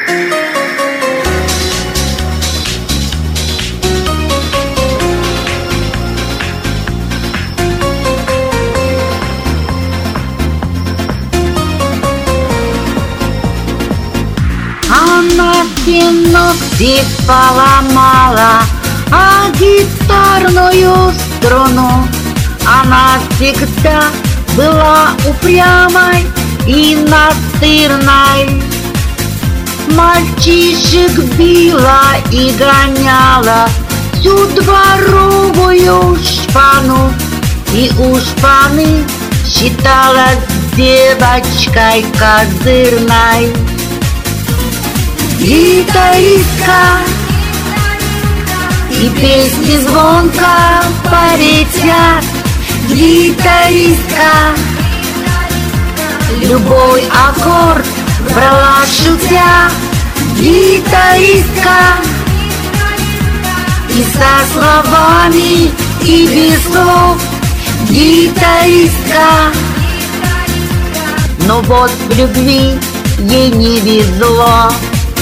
Она все ногти поломала, а гитарную струну. Она всегда была упрямой и настырной. Мальчишек била и гоняла всю дворовую шпану, и у шпаны считалась девочкой козырной. Гитаристка и песни звонко полетят. Гитаристка любой аккорд брала шутя. Гитаристка и со словами, и без слов. Гитаристка, но вот в любви ей не везло.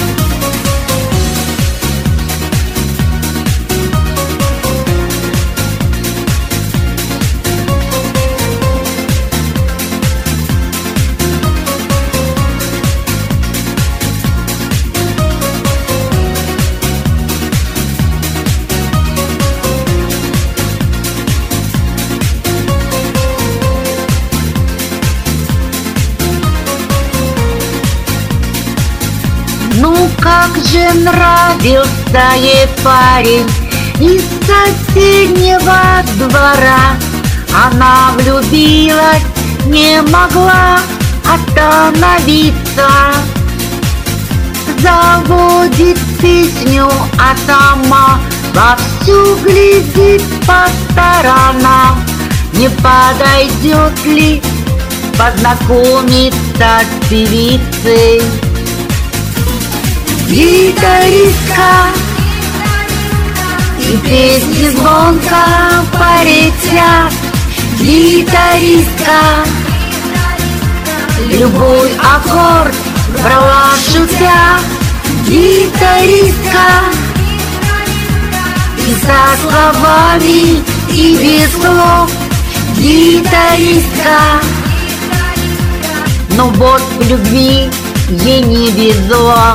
Ну как же нравился ей парень из соседнего двора. Она влюбилась, не могла остановиться. Заводит песню, а сама вовсю глядит по сторонам. Не подойдет ли познакомиться с певицей? Гитаристка и песни звонко полетят. Гитаристка любой аккорд брала шутя. Гитаристка и со словами, и без слов. Гитаристка, но вот в любви ей не везло.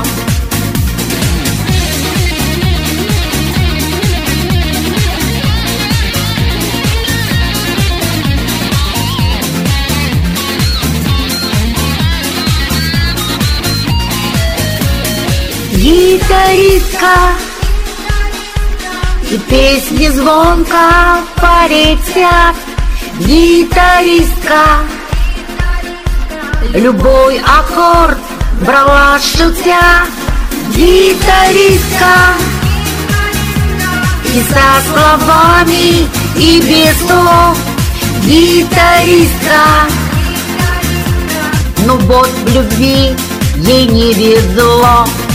Гитаристка и песни звонко полетят. Гитаристка любой аккорд брала шутя. Гитаристка и со словами, и без слов. Гитаристка, но вот в любви ей не везло.